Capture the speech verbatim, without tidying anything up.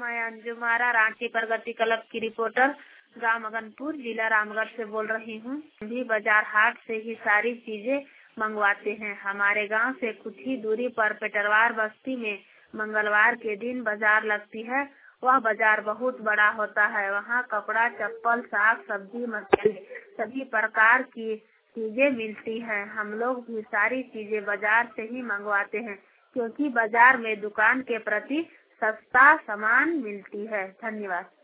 मैं अंजुम आरा, रांची प्रगति क्लब की रिपोर्टर, गांव मगनपुर, जिला रामगढ़ से बोल रही हूँ। भी बाजार हाट से ही सारी चीजें मंगवाते हैं। हमारे गांव से कुछ ही दूरी पर पेटरवार बस्ती में मंगलवार के दिन बाजार लगती है। वह बाजार बहुत बड़ा होता है। वहाँ कपड़ा, चप्पल, साग सब्जी, मसाले सभी प्रकार की चीजें मिलती हैं। हम लोग भी सारी चीजें बाजार से ही मंगवाते हैं, क्योंकि बाजार में दुकान के प्रति सस्ता सामान मिलती है। धन्यवाद।